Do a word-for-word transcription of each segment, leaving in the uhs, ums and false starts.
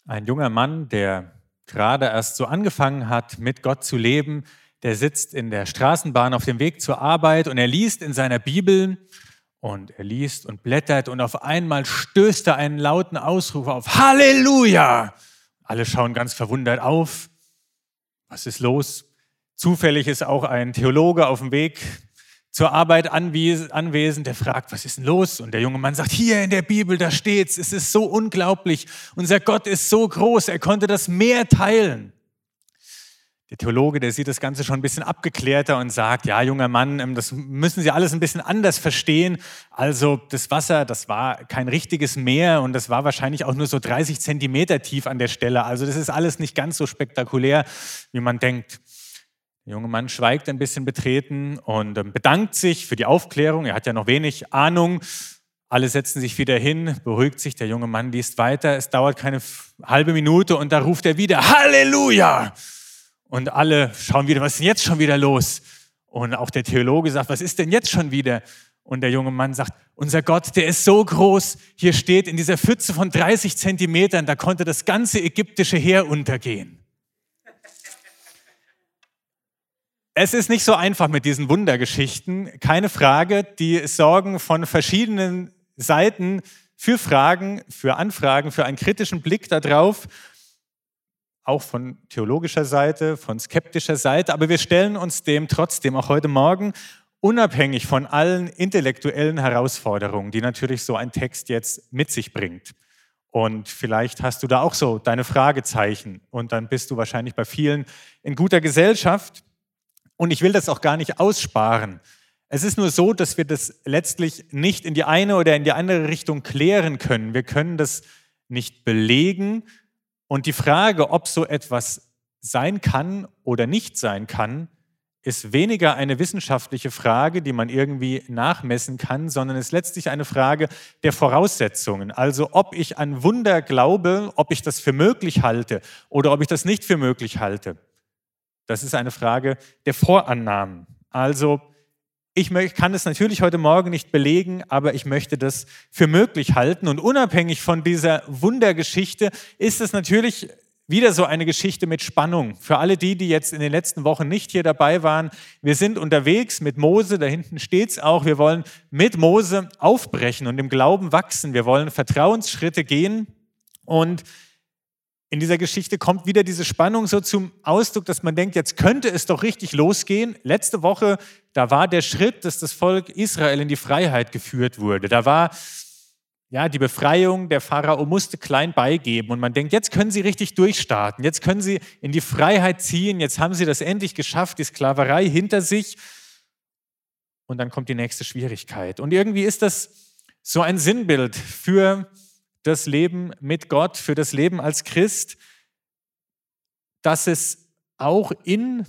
Ein junger Mann, der gerade erst so angefangen hat, mit Gott zu leben, der sitzt in der Straßenbahn auf dem Weg zur Arbeit und er liest in seiner Bibel und er liest und blättert und auf einmal stößt er einen lauten Ausruf auf: Halleluja! Alle schauen ganz verwundert auf. Was ist los? Zufällig ist auch ein Theologe auf dem Weg zur Arbeit anwesend, der fragt, was ist denn los? Und der junge Mann sagt, hier in der Bibel, da steht's, es ist so unglaublich. Unser Gott ist so groß, er konnte das Meer teilen. Der Theologe, der sieht das Ganze schon ein bisschen abgeklärter und sagt, ja, junger Mann, das müssen Sie alles ein bisschen anders verstehen. Also das Wasser, das war kein richtiges Meer und das war wahrscheinlich auch nur so dreißig Zentimeter tief an der Stelle. Also das ist alles nicht ganz so spektakulär, wie man denkt. Der junge Mann schweigt ein bisschen betreten und bedankt sich für die Aufklärung. Er hat ja noch wenig Ahnung. Alle setzen sich wieder hin, beruhigt sich. Der junge Mann liest weiter. Es dauert keine halbe Minute und da ruft er wieder Halleluja! Und alle schauen wieder, was ist denn jetzt schon wieder los? Und auch der Theologe sagt, was ist denn jetzt schon wieder? Und der junge Mann sagt, unser Gott, der ist so groß. Hier steht in dieser Pfütze von dreißig Zentimetern, da konnte das ganze ägyptische Heer untergehen. Es ist nicht so einfach mit diesen Wundergeschichten, keine Frage. Die sorgen von verschiedenen Seiten für Fragen, für Anfragen, für einen kritischen Blick darauf, auch von theologischer Seite, von skeptischer Seite. Aber wir stellen uns dem trotzdem auch heute Morgen, unabhängig von allen intellektuellen Herausforderungen, die natürlich so ein Text jetzt mit sich bringt. Und vielleicht hast du da auch so deine Fragezeichen und dann bist du wahrscheinlich bei vielen in guter Gesellschaft. Und ich will das auch gar nicht aussparen. Es ist nur so, dass wir das letztlich nicht in die eine oder in die andere Richtung klären können. Wir können das nicht belegen. Und die Frage, ob so etwas sein kann oder nicht sein kann, ist weniger eine wissenschaftliche Frage, die man irgendwie nachmessen kann, sondern ist letztlich eine Frage der Voraussetzungen. Also ob ich an Wunder glaube, ob ich das für möglich halte oder ob ich das nicht für möglich halte. Das ist eine Frage der Vorannahmen. Also ich kann es natürlich heute Morgen nicht belegen, aber ich möchte das für möglich halten. Und unabhängig von dieser Wundergeschichte ist es natürlich wieder so eine Geschichte mit Spannung. Für alle die, die jetzt in den letzten Wochen nicht hier dabei waren, wir sind unterwegs mit Mose, da hinten steht es auch, wir wollen mit Mose aufbrechen und im Glauben wachsen. Wir wollen Vertrauensschritte gehen und in dieser Geschichte kommt wieder diese Spannung so zum Ausdruck, dass man denkt, jetzt könnte es doch richtig losgehen. Letzte Woche, da war der Schritt, dass das Volk Israel in die Freiheit geführt wurde. Da war ja die Befreiung, der Pharao musste klein beigeben und man denkt, jetzt können sie richtig durchstarten, jetzt können sie in die Freiheit ziehen, jetzt haben sie das endlich geschafft, die Sklaverei hinter sich und dann kommt die nächste Schwierigkeit. Und irgendwie ist das so ein Sinnbild für das Leben mit Gott, für das Leben als Christ, dass es auch in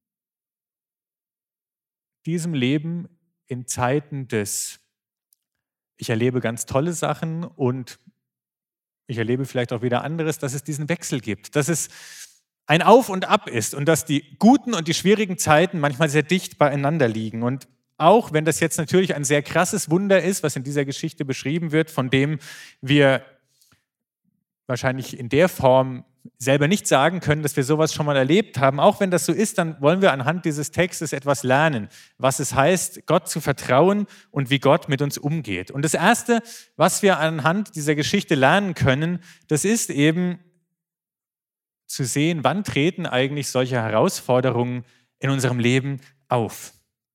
diesem Leben in Zeiten des, ich erlebe ganz tolle Sachen und ich erlebe vielleicht auch wieder anderes, dass es diesen Wechsel gibt, dass es ein Auf und Ab ist und dass die guten und die schwierigen Zeiten manchmal sehr dicht beieinander liegen. Und auch wenn das jetzt natürlich ein sehr krasses Wunder ist, was in dieser Geschichte beschrieben wird, von dem wir wahrscheinlich in der Form selber nicht sagen können, dass wir sowas schon mal erlebt haben. Auch wenn das so ist, dann wollen wir anhand dieses Textes etwas lernen, was es heißt, Gott zu vertrauen und wie Gott mit uns umgeht. Und das Erste, was wir anhand dieser Geschichte lernen können, das ist eben zu sehen, wann treten eigentlich solche Herausforderungen in unserem Leben auf.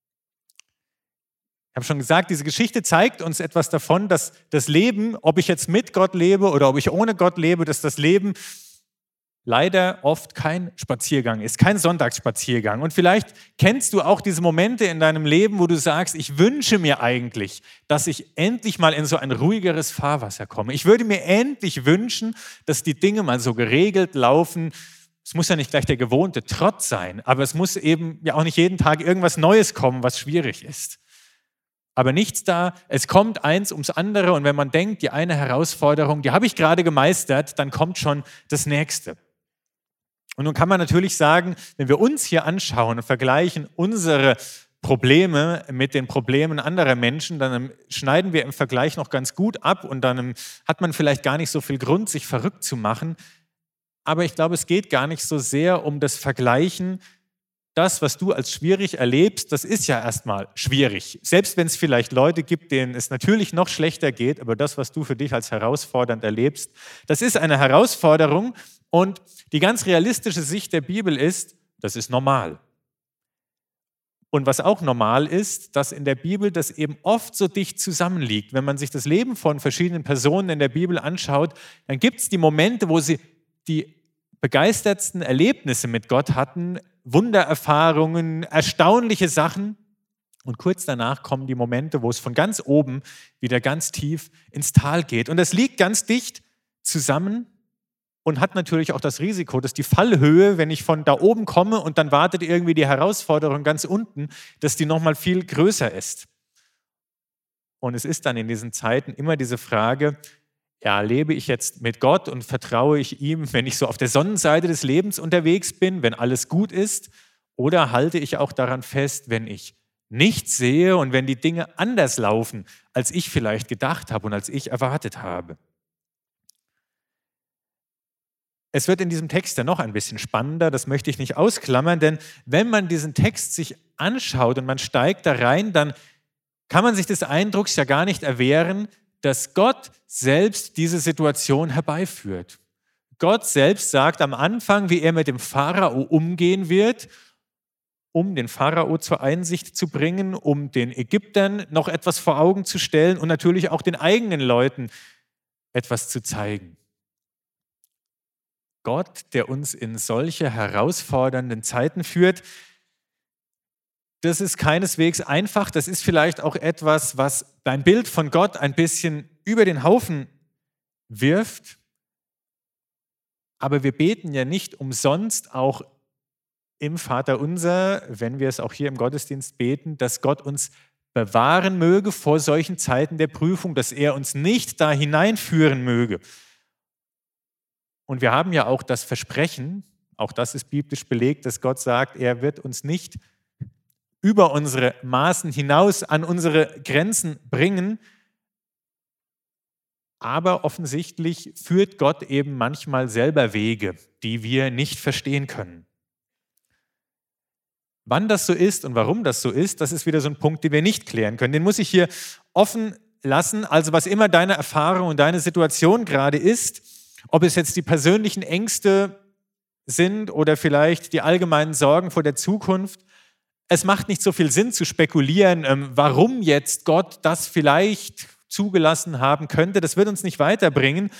Ich habe schon gesagt, diese Geschichte zeigt uns etwas davon, dass das Leben, ob ich jetzt mit Gott lebe oder ob ich ohne Gott lebe, dass das Leben leider oft kein Spaziergang ist, kein Sonntagsspaziergang. Und vielleicht kennst du auch diese Momente in deinem Leben, wo du sagst, ich wünsche mir eigentlich, dass ich endlich mal in so ein ruhigeres Fahrwasser komme. Ich würde mir endlich wünschen, dass die Dinge mal so geregelt laufen. Es muss ja nicht gleich der gewohnte Trott sein, aber es muss eben ja auch nicht jeden Tag irgendwas Neues kommen, was schwierig ist. Aber nichts da, es kommt eins ums andere und wenn man denkt, die eine Herausforderung, die habe ich gerade gemeistert, dann kommt schon das nächste. Und nun kann man natürlich sagen, wenn wir uns hier anschauen und vergleichen unsere Probleme mit den Problemen anderer Menschen, dann schneiden wir im Vergleich noch ganz gut ab und dann hat man vielleicht gar nicht so viel Grund, sich verrückt zu machen. aber ich glaube, es geht gar nicht so sehr um das Vergleichen. Das, was du als schwierig erlebst, das ist ja erstmal schwierig. Selbst wenn es vielleicht Leute gibt, denen es natürlich noch schlechter geht, aber das, was du für dich als herausfordernd erlebst, das ist eine Herausforderung und die ganz realistische Sicht der Bibel ist, das ist normal. Und was auch normal ist, dass in der Bibel das eben oft so dicht zusammenliegt. Wenn man sich das Leben von verschiedenen Personen in der Bibel anschaut, dann gibt es die Momente, wo sie die begeistertsten Erlebnisse mit Gott hatten, Wundererfahrungen, erstaunliche Sachen. Und kurz danach kommen die Momente, wo es von ganz oben wieder ganz tief ins Tal geht. Und das liegt ganz dicht zusammen und hat natürlich auch das Risiko, dass die Fallhöhe, wenn ich von da oben komme und dann wartet irgendwie die Herausforderung ganz unten, dass die nochmal viel größer ist. Und es ist dann in diesen Zeiten immer diese Frage, ja, lebe ich jetzt mit Gott und vertraue ich ihm, wenn ich so auf der Sonnenseite des Lebens unterwegs bin, wenn alles gut ist, oder halte ich auch daran fest, wenn ich nichts sehe und wenn die Dinge anders laufen, als ich vielleicht gedacht habe und als ich erwartet habe. Es wird in diesem Text ja noch ein bisschen spannender, das möchte ich nicht ausklammern, denn wenn man diesen Text sich anschaut und man steigt da rein, dann kann man sich des Eindrucks ja gar nicht erwehren, dass Gott selbst diese Situation herbeiführt. Gott selbst sagt am Anfang, wie er mit dem Pharao umgehen wird, um den Pharao zur Einsicht zu bringen, um den Ägyptern noch etwas vor Augen zu stellen und natürlich auch den eigenen Leuten etwas zu zeigen. Gott, der uns in solche herausfordernden Zeiten führt, das ist keineswegs einfach. Das ist vielleicht auch etwas, was dein Bild von Gott ein bisschen über den Haufen wirft. Aber wir beten ja nicht umsonst auch im Vaterunser, wenn wir es auch hier im Gottesdienst beten, dass Gott uns bewahren möge vor solchen Zeiten der Prüfung, dass er uns nicht da hineinführen möge. Und wir haben ja auch das Versprechen, auch das ist biblisch belegt, dass Gott sagt, er wird uns nicht über unsere Maßen hinaus an unsere Grenzen bringen. Aber offensichtlich führt Gott eben manchmal selber Wege, die wir nicht verstehen können. Wann das so ist und warum das so ist, das ist wieder so ein Punkt, den wir nicht klären können. Den muss ich hier offen lassen. Also was immer deine Erfahrung und deine Situation gerade ist, ob es jetzt die persönlichen Ängste sind oder vielleicht die allgemeinen Sorgen vor der Zukunft, es macht nicht so viel Sinn zu spekulieren, ähm, warum jetzt Gott das vielleicht zugelassen haben könnte. Das wird uns nicht weiterbringen.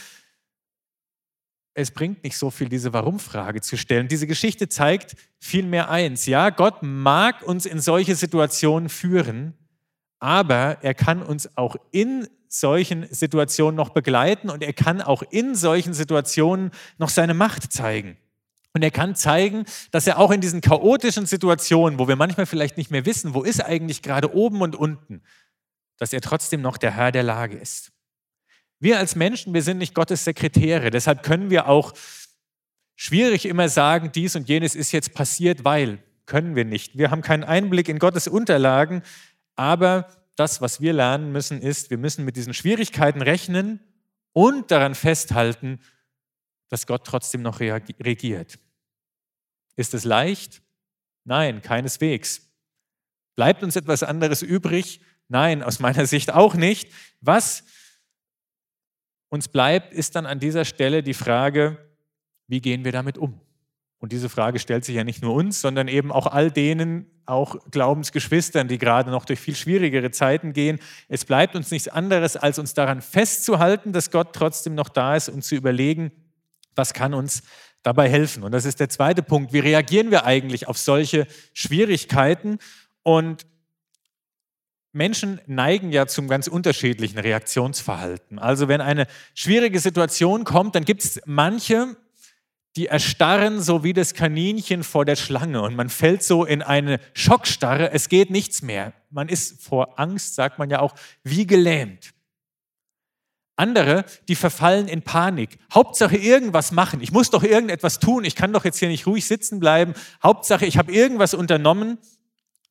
Es bringt nicht so viel, diese Warum-Frage zu stellen. Diese Geschichte zeigt vielmehr eins. Ja, Gott mag uns in solche Situationen führen, aber er kann uns auch in solchen Situationen noch begleiten und er kann auch in solchen Situationen noch seine Macht zeigen. Und er kann zeigen, dass er auch in diesen chaotischen Situationen, wo wir manchmal vielleicht nicht mehr wissen, wo ist eigentlich gerade oben und unten, dass er trotzdem noch der Herr der Lage ist. Wir als Menschen, wir sind nicht Gottes Sekretäre, deshalb können wir auch schwierig immer sagen, dies und jenes ist jetzt passiert, weil, können wir nicht. Wir haben keinen Einblick in Gottes Unterlagen, aber das, was wir lernen müssen, ist, wir müssen mit diesen Schwierigkeiten rechnen und daran festhalten, dass Gott trotzdem noch regiert. Ist es leicht? Nein, keineswegs. Bleibt uns etwas anderes übrig? Nein, aus meiner Sicht auch nicht. Was uns bleibt, ist dann an dieser Stelle die Frage, wie gehen wir damit um? Und diese Frage stellt sich ja nicht nur uns, sondern eben auch all denen, auch Glaubensgeschwistern, die gerade noch durch viel schwierigere Zeiten gehen. Es bleibt uns nichts anderes, als uns daran festzuhalten, dass Gott trotzdem noch da ist und zu überlegen, was kann uns dabei helfen? Und das ist der zweite Punkt. Wie reagieren wir eigentlich auf solche Schwierigkeiten? Und Menschen neigen ja zum ganz unterschiedlichen Reaktionsverhalten. Also wenn eine schwierige Situation kommt, dann gibt es manche, die erstarren so wie das Kaninchen vor der Schlange und man fällt so in eine Schockstarre, es geht nichts mehr. Man ist vor Angst, sagt man ja auch, wie gelähmt. Andere, die verfallen in Panik. Hauptsache irgendwas machen. Ich muss doch irgendetwas tun. Ich kann doch jetzt hier nicht ruhig sitzen bleiben. Hauptsache, ich habe irgendwas unternommen.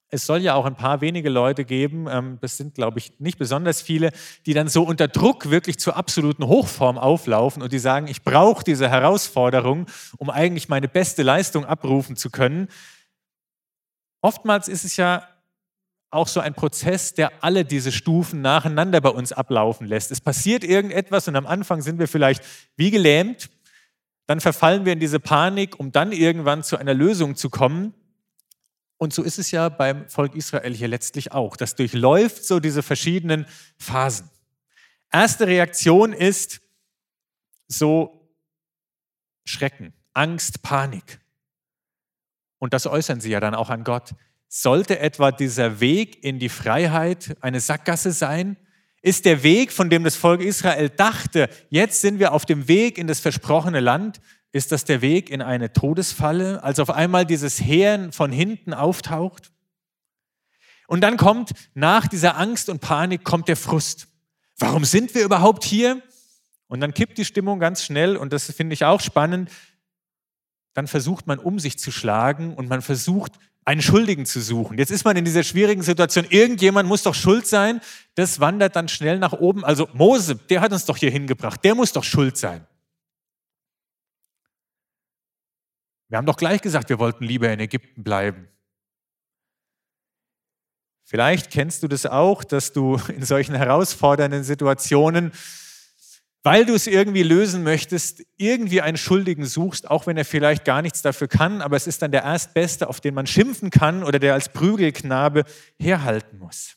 es soll ja auch ein paar wenige Leute geben, ähm, das sind, glaube ich, nicht besonders viele, die dann so unter Druck wirklich zur absoluten Hochform auflaufen und die sagen, ich brauche diese Herausforderung, um eigentlich meine beste Leistung abrufen zu können. Oftmals ist es ja auch so ein Prozess, der alle diese Stufen nacheinander bei uns ablaufen lässt. Es passiert irgendetwas und am Anfang sind wir vielleicht wie gelähmt, dann verfallen wir in diese Panik, um dann irgendwann zu einer Lösung zu kommen. Und so ist es ja beim Volk Israel hier letztlich auch. Das durchläuft so diese verschiedenen Phasen. Erste Reaktion ist so Schrecken, Angst, Panik. Und das äußern sie ja dann auch an Gott. Sollte etwa dieser Weg in die Freiheit eine Sackgasse sein? Ist der Weg, von dem das Volk Israel dachte, jetzt sind wir auf dem Weg in das versprochene Land, ist das der Weg in eine Todesfalle, als auf einmal dieses Heer von hinten auftaucht? Und dann kommt nach dieser Angst und Panik kommt der Frust. Warum sind wir überhaupt hier? Und dann kippt die Stimmung ganz schnell und das finde ich auch spannend. Dann versucht man um sich zu schlagen und man versucht einen Schuldigen zu suchen. Jetzt ist man in dieser schwierigen Situation, irgendjemand muss doch schuld sein. Das wandert dann schnell nach oben. Also Mose, der hat uns doch hier hingebracht, der muss doch schuld sein. Wir haben doch gleich gesagt, wir wollten lieber in Ägypten bleiben. Vielleicht kennst du das auch, dass du in solchen herausfordernden Situationen, weil du es irgendwie lösen möchtest, irgendwie einen Schuldigen suchst, auch wenn er vielleicht gar nichts dafür kann, aber es ist dann der Erstbeste, auf den man schimpfen kann oder der als Prügelknabe herhalten muss.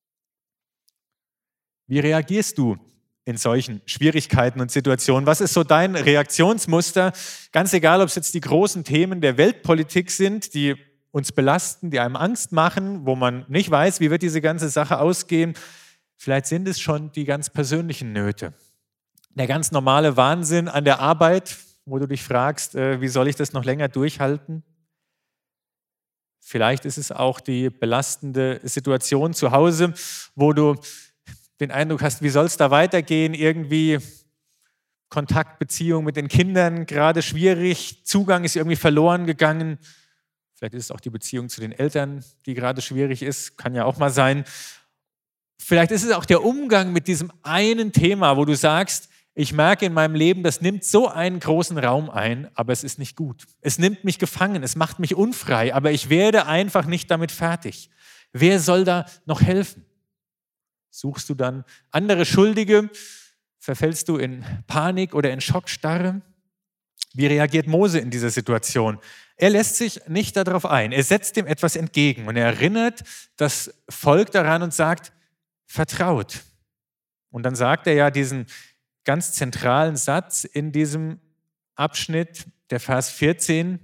Wie reagierst du in solchen Schwierigkeiten und Situationen? Was ist so dein Reaktionsmuster? Ganz egal, ob es jetzt die großen Themen der Weltpolitik sind, die uns belasten, die einem Angst machen, wo man nicht weiß, wie wird diese ganze Sache ausgehen. Vielleicht sind es schon die ganz persönlichen Nöte. Der ganz normale Wahnsinn an der Arbeit, wo du dich fragst, äh, wie soll ich das noch länger durchhalten? Vielleicht ist es auch die belastende Situation zu Hause, wo du den Eindruck hast, wie soll es da weitergehen? Irgendwie Kontakt, Beziehung mit den Kindern gerade schwierig, Zugang ist irgendwie verloren gegangen. Vielleicht ist es auch die Beziehung zu den Eltern, die gerade schwierig ist, kann ja auch mal sein. Vielleicht ist es auch der Umgang mit diesem einen Thema, wo du sagst, ich merke in meinem Leben, das nimmt so einen großen Raum ein, aber es ist nicht gut. Es nimmt mich gefangen, es macht mich unfrei, aber ich werde einfach nicht damit fertig. Wer soll da noch helfen? Suchst du dann andere Schuldige? Verfällst du in Panik oder in Schockstarre? Wie reagiert Mose in dieser Situation? Er lässt sich nicht darauf ein. Er setzt dem etwas entgegen und er erinnert das Volk daran und sagt, vertraut. Und dann sagt er ja diesen ganz zentralen Satz in diesem Abschnitt, der Vers vierzehn.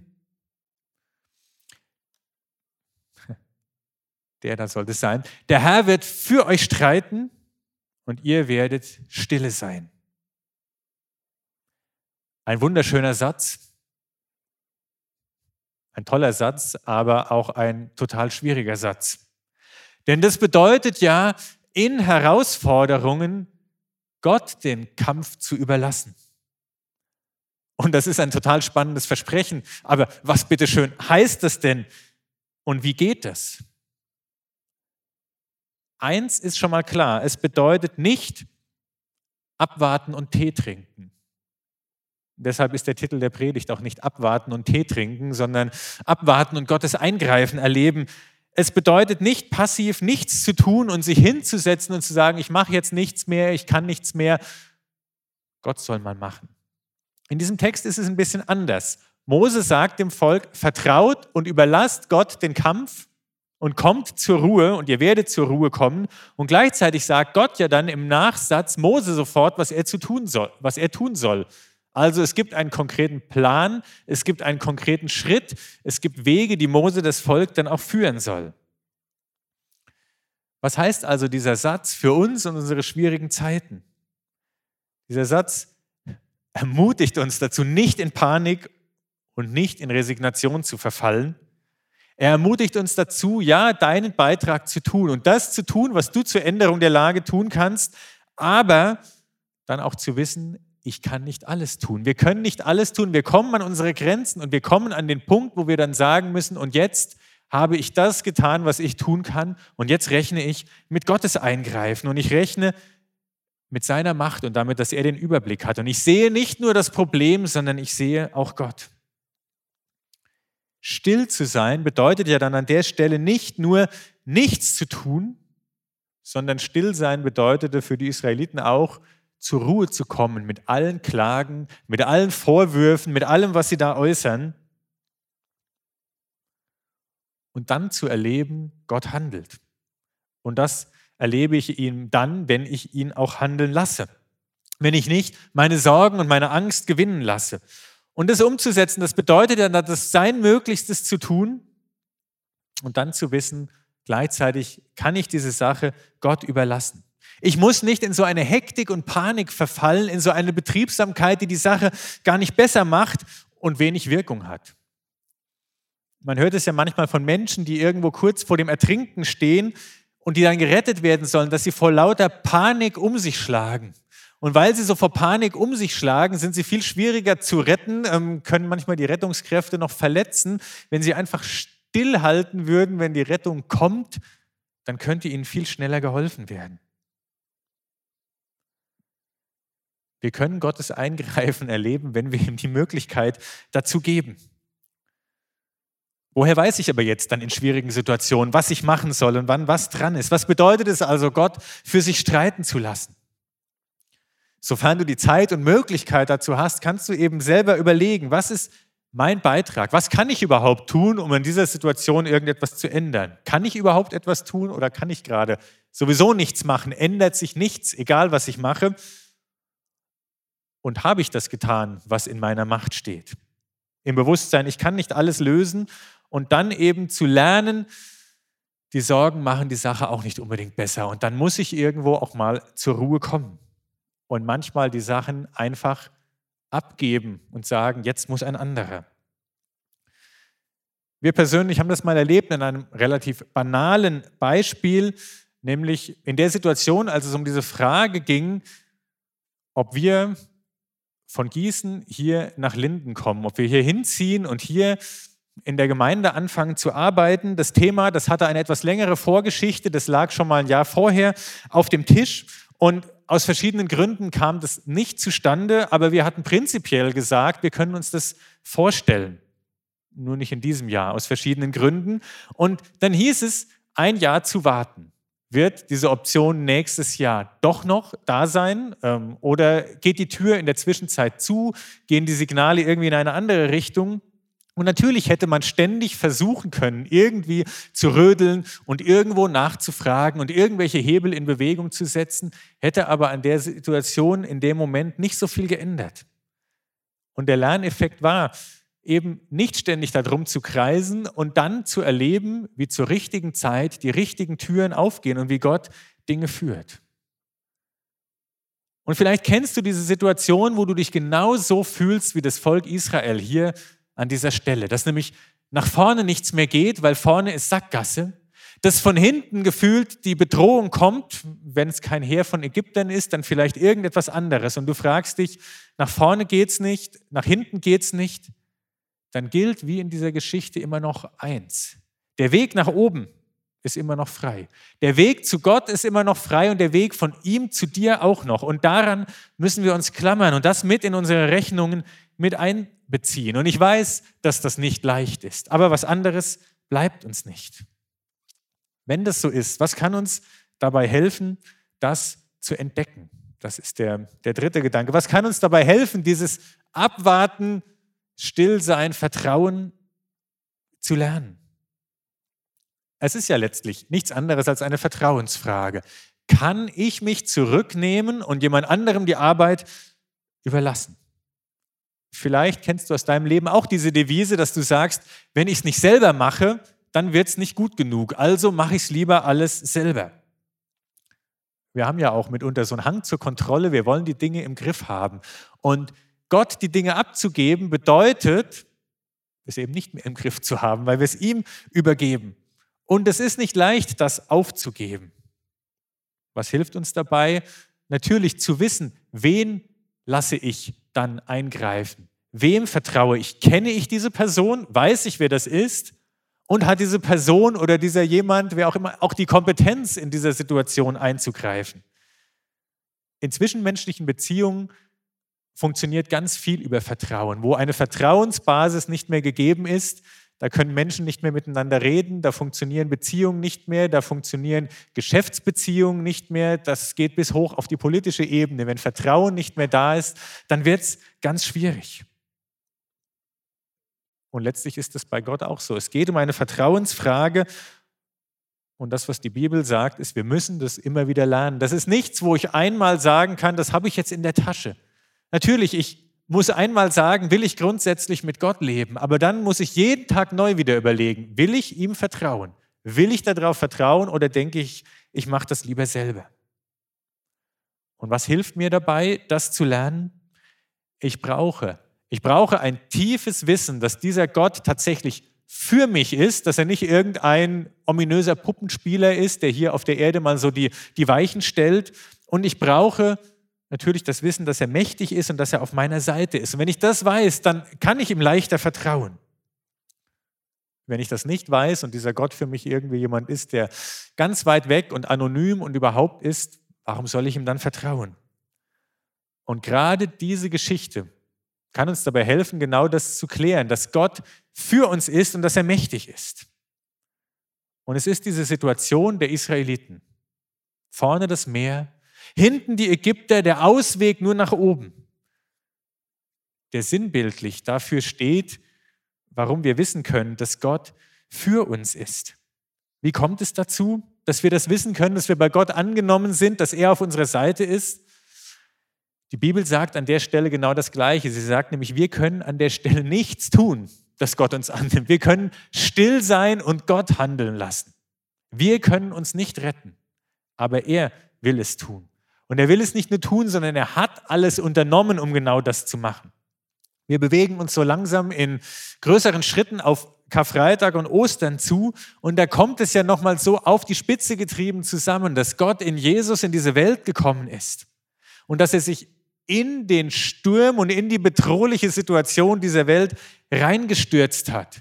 Der da sollte es sein. Der Herr wird für euch streiten und ihr werdet stille sein. Ein wunderschöner Satz, ein toller Satz, aber auch ein total schwieriger Satz. Denn das bedeutet ja, in Herausforderungen Gott den Kampf zu überlassen. Und das ist ein total spannendes Versprechen. Aber was bitteschön heißt das denn und wie geht das? Eins ist schon mal klar, es bedeutet nicht abwarten und Tee trinken. Deshalb ist der Titel der Predigt auch nicht abwarten und Tee trinken, sondern abwarten und Gottes Eingreifen erleben. Es bedeutet nicht passiv nichts zu tun und sich hinzusetzen und zu sagen, ich mache jetzt nichts mehr, ich kann nichts mehr. Gott soll mal machen. In diesem Text ist es ein bisschen anders. Mose sagt dem Volk, vertraut und überlasst Gott den Kampf und kommt zur Ruhe und ihr werdet zur Ruhe kommen. Und gleichzeitig sagt Gott ja dann im Nachsatz Mose sofort, was er zu tun soll, was er tun soll. Also es gibt einen konkreten Plan, es gibt einen konkreten Schritt, es gibt Wege, die Mose das Volk dann auch führen soll. Was heißt also dieser Satz für uns und unsere schwierigen Zeiten? Dieser Satz ermutigt uns dazu, nicht in Panik und nicht in Resignation zu verfallen. Er ermutigt uns dazu, ja, deinen Beitrag zu tun und das zu tun, was du zur Änderung der Lage tun kannst, aber dann auch zu wissen, ich kann nicht alles tun. Wir können nicht alles tun. Wir kommen an unsere Grenzen und wir kommen an den Punkt, wo wir dann sagen müssen, und jetzt habe ich das getan, was ich tun kann und jetzt rechne ich mit Gottes Eingreifen und ich rechne mit seiner Macht und damit, dass er den Überblick hat. Und ich sehe nicht nur das Problem, sondern ich sehe auch Gott. Still zu sein bedeutet ja dann an der Stelle nicht nur nichts zu tun, sondern still sein bedeutete für die Israeliten auch, zur Ruhe zu kommen mit allen Klagen, mit allen Vorwürfen, mit allem, was sie da äußern. Und dann zu erleben, Gott handelt. Und das erlebe ich ihn dann, wenn ich ihn auch handeln lasse. Wenn ich nicht meine Sorgen und meine Angst gewinnen lasse. Und das umzusetzen, das bedeutet ja, das sein Möglichstes zu tun und dann zu wissen, gleichzeitig kann ich diese Sache Gott überlassen. Ich muss nicht in so eine Hektik und Panik verfallen, in so eine Betriebsamkeit, die die Sache gar nicht besser macht und wenig Wirkung hat. Man hört es ja manchmal von Menschen, die irgendwo kurz vor dem Ertrinken stehen und die dann gerettet werden sollen, dass sie vor lauter Panik um sich schlagen. Und weil sie so vor Panik um sich schlagen, sind sie viel schwieriger zu retten, ähm, können manchmal die Rettungskräfte noch verletzen. Wenn sie einfach stillhalten würden, wenn die Rettung kommt, dann könnte ihnen viel schneller geholfen werden. Wir können Gottes Eingreifen erleben, wenn wir ihm die Möglichkeit dazu geben. Woher weiß ich aber jetzt dann in schwierigen Situationen, was ich machen soll und wann was dran ist? Was bedeutet es also, Gott für sich streiten zu lassen? Sofern du die Zeit und Möglichkeit dazu hast, kannst du eben selber überlegen, was ist mein Beitrag? Was kann ich überhaupt tun, um in dieser Situation irgendetwas zu ändern? Kann ich überhaupt etwas tun oder kann ich gerade sowieso nichts machen? Ändert sich nichts, egal was ich mache? Und habe ich das getan, was in meiner Macht steht? Im Bewusstsein, ich kann nicht alles lösen und dann eben zu lernen, die Sorgen machen die Sache auch nicht unbedingt besser. Und dann muss ich irgendwo auch mal zur Ruhe kommen. Und manchmal die Sachen einfach abgeben und sagen, jetzt muss ein anderer. Wir persönlich haben das mal erlebt in einem relativ banalen Beispiel, nämlich in der Situation, als es um diese Frage ging, ob wir von Gießen hier nach Linden kommen, ob wir hier hinziehen und hier in der Gemeinde anfangen zu arbeiten. Das Thema, das hatte eine etwas längere Vorgeschichte, das lag schon mal ein Jahr vorher auf dem Tisch und aus verschiedenen Gründen kam das nicht zustande, aber wir hatten prinzipiell gesagt, wir können uns das vorstellen. Nur nicht in diesem Jahr, aus verschiedenen Gründen. Und dann hieß es, ein Jahr zu warten. Wird diese Option nächstes Jahr doch noch da sein? Ähm, oder geht die Tür in der Zwischenzeit zu? Gehen die Signale irgendwie in eine andere Richtung? Und natürlich hätte man ständig versuchen können, irgendwie zu rödeln und irgendwo nachzufragen und irgendwelche Hebel in Bewegung zu setzen, hätte aber an der Situation in dem Moment nicht so viel geändert. Und der Lerneffekt war, eben nicht ständig darum zu kreisen und dann zu erleben, wie zur richtigen Zeit die richtigen Türen aufgehen und wie Gott Dinge führt. Und vielleicht kennst du diese Situation, wo du dich genau so fühlst wie das Volk Israel hier an dieser Stelle, dass nämlich nach vorne nichts mehr geht, weil vorne ist Sackgasse, dass von hinten gefühlt die Bedrohung kommt, wenn es kein Heer von Ägyptern ist, dann vielleicht irgendetwas anderes und du fragst dich, nach vorne geht's nicht, nach hinten geht's nicht, dann gilt wie in dieser Geschichte immer noch eins. Der Weg nach oben ist immer noch frei. Der Weg zu Gott ist immer noch frei und der Weg von ihm zu dir auch noch. Und daran müssen wir uns klammern und das mit in unsere Rechnungen mit einbeziehen. Und ich weiß, dass das nicht leicht ist, aber was anderes bleibt uns nicht. Wenn das so ist, was kann uns dabei helfen, das zu entdecken? Das ist der, der dritte Gedanke. Was kann uns dabei helfen, dieses Abwarten, Stillsein, Vertrauen zu lernen? Es ist ja letztlich nichts anderes als eine Vertrauensfrage. Kann ich mich zurücknehmen und jemand anderem die Arbeit überlassen? Vielleicht kennst du aus deinem Leben auch diese Devise, dass du sagst, wenn ich es nicht selber mache, dann wird es nicht gut genug. Also mache ich es lieber alles selber. Wir haben ja auch mitunter so einen Hang zur Kontrolle. Wir wollen die Dinge im Griff haben. Und Gott die Dinge abzugeben, bedeutet, es eben nicht mehr im Griff zu haben, weil wir es ihm übergeben. Und es ist nicht leicht, das aufzugeben. Was hilft uns dabei? Natürlich zu wissen, wen lasse ich dann eingreifen? Wem vertraue ich? Kenne ich diese Person? Weiß ich, wer das ist? und hat diese Person oder dieser jemand, wer auch immer, auch die Kompetenz in dieser Situation einzugreifen. In zwischenmenschlichen Beziehungen funktioniert ganz viel über Vertrauen. Wo eine Vertrauensbasis nicht mehr gegeben ist, da können Menschen nicht mehr miteinander reden, da funktionieren Beziehungen nicht mehr, da funktionieren Geschäftsbeziehungen nicht mehr, das geht bis hoch auf die politische Ebene. Wenn Vertrauen nicht mehr da ist, dann wird es ganz schwierig. Und letztlich ist es bei Gott auch so. Es geht um eine Vertrauensfrage und das, was die Bibel sagt, ist, wir müssen das immer wieder lernen. Das ist nichts, wo ich einmal sagen kann, das habe ich jetzt in der Tasche. Natürlich, ich muss einmal sagen, will ich grundsätzlich mit Gott leben, aber dann muss ich jeden Tag neu wieder überlegen, will ich ihm vertrauen? Will ich darauf vertrauen oder denke ich, ich mache das lieber selber? Und was hilft mir dabei, das zu lernen? Ich brauche, ich brauche ein tiefes Wissen, dass dieser Gott tatsächlich für mich ist, dass er nicht irgendein ominöser Puppenspieler ist, der hier auf der Erde mal so die, die Weichen stellt. Und ich brauche natürlich das Wissen, dass er mächtig ist und dass er auf meiner Seite ist. Und wenn ich das weiß, dann kann ich ihm leichter vertrauen. Wenn ich das nicht weiß und dieser Gott für mich irgendwie jemand ist, der ganz weit weg und anonym und überhaupt ist, warum soll ich ihm dann vertrauen? Und gerade diese Geschichte kann uns dabei helfen, genau das zu klären, dass Gott für uns ist und dass er mächtig ist. Und es ist diese Situation der Israeliten. Vorne das Meer, hinten die Ägypter, der Ausweg nur nach oben, der sinnbildlich dafür steht, warum wir wissen können, dass Gott für uns ist. Wie kommt es dazu, dass wir das wissen können, dass wir bei Gott angenommen sind, dass er auf unserer Seite ist? Die Bibel sagt an der Stelle genau das Gleiche. Sie sagt nämlich, wir können an der Stelle nichts tun, dass Gott uns annimmt. Wir können still sein und Gott handeln lassen. Wir können uns nicht retten, aber er will es tun. Und er will es nicht nur tun, sondern er hat alles unternommen, um genau das zu machen. Wir bewegen uns so langsam in größeren Schritten auf Karfreitag und Ostern zu und da kommt es ja nochmal so auf die Spitze getrieben zusammen, dass Gott in Jesus in diese Welt gekommen ist und dass er sich in den Sturm und in die bedrohliche Situation dieser Welt reingestürzt hat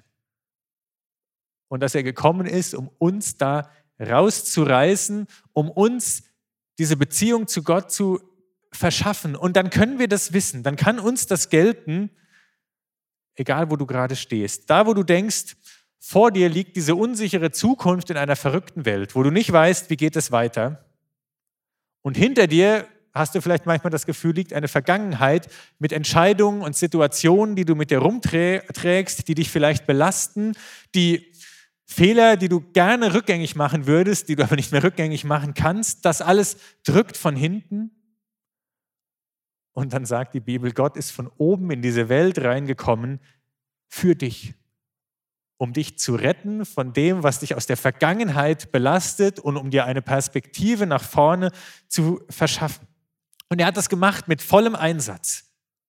und dass er gekommen ist, um uns da rauszureißen, um uns diese Beziehung zu Gott zu verschaffen. Und dann können wir das wissen, dann kann uns das gelten, egal wo du gerade stehst. Da, wo du denkst, vor dir liegt diese unsichere Zukunft in einer verrückten Welt, wo du nicht weißt, wie geht es weiter. Und hinter dir hast du vielleicht manchmal das Gefühl, liegt eine Vergangenheit mit Entscheidungen und Situationen, die du mit dir rumträgst, die dich vielleicht belasten, die Fehler, die du gerne rückgängig machen würdest, die du aber nicht mehr rückgängig machen kannst. Das alles drückt von hinten. Und dann sagt die Bibel, Gott ist von oben in diese Welt reingekommen für dich, um dich zu retten von dem, was dich aus der Vergangenheit belastet und um dir eine Perspektive nach vorne zu verschaffen. Und er hat das gemacht mit vollem Einsatz.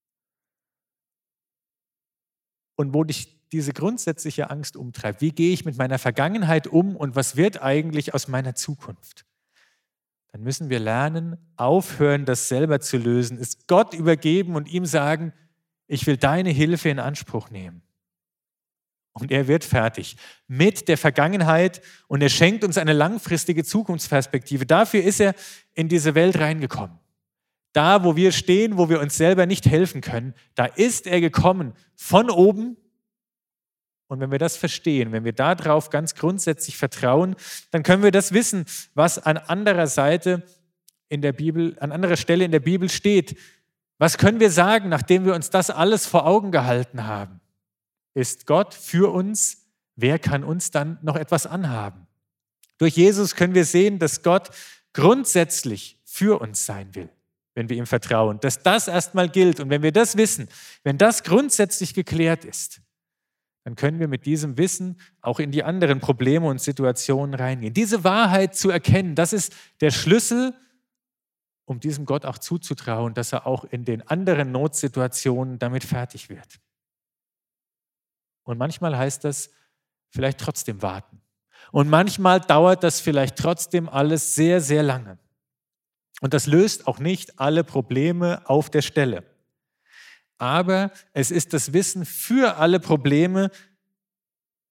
Und wo dich diese grundsätzliche Angst umtreibt, wie gehe ich mit meiner Vergangenheit um und was wird eigentlich aus meiner Zukunft? Dann müssen wir lernen, aufhören, das selber zu lösen, es Gott übergeben und ihm sagen, ich will deine Hilfe in Anspruch nehmen. Und er wird fertig mit der Vergangenheit und er schenkt uns eine langfristige Zukunftsperspektive. Dafür ist er in diese Welt reingekommen. Da, wo wir stehen, wo wir uns selber nicht helfen können, da ist er gekommen von oben. Und wenn wir das verstehen, wenn wir darauf ganz grundsätzlich vertrauen, dann können wir das wissen, was an anderer Seite in der Bibel, an anderer Stelle in der Bibel steht. Was können wir sagen, nachdem wir uns das alles vor Augen gehalten haben? Ist Gott für uns? Wer kann uns dann noch etwas anhaben? Durch Jesus können wir sehen, dass Gott grundsätzlich für uns sein will, wenn wir ihm vertrauen. Dass das erstmal gilt. Und wenn wir das wissen, wenn das grundsätzlich geklärt ist, dann können wir mit diesem Wissen auch in die anderen Probleme und Situationen reingehen. Diese Wahrheit zu erkennen, das ist der Schlüssel, um diesem Gott auch zuzutrauen, dass er auch in den anderen Notsituationen damit fertig wird. Und manchmal heißt das vielleicht trotzdem warten. Und manchmal dauert das vielleicht trotzdem alles sehr, sehr lange. Und das löst auch nicht alle Probleme auf der Stelle. Aber es ist das Wissen für alle Probleme,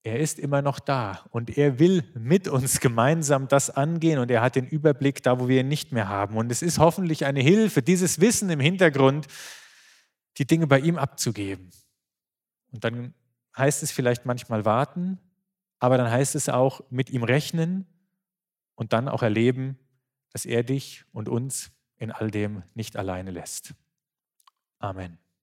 er ist immer noch da und er will mit uns gemeinsam das angehen und er hat den Überblick da, wo wir ihn nicht mehr haben. Und es ist hoffentlich eine Hilfe, dieses Wissen im Hintergrund, die Dinge bei ihm abzugeben. Und dann heißt es vielleicht manchmal warten, aber dann heißt es auch mit ihm rechnen und dann auch erleben, dass er dich und uns in all dem nicht alleine lässt. Amen.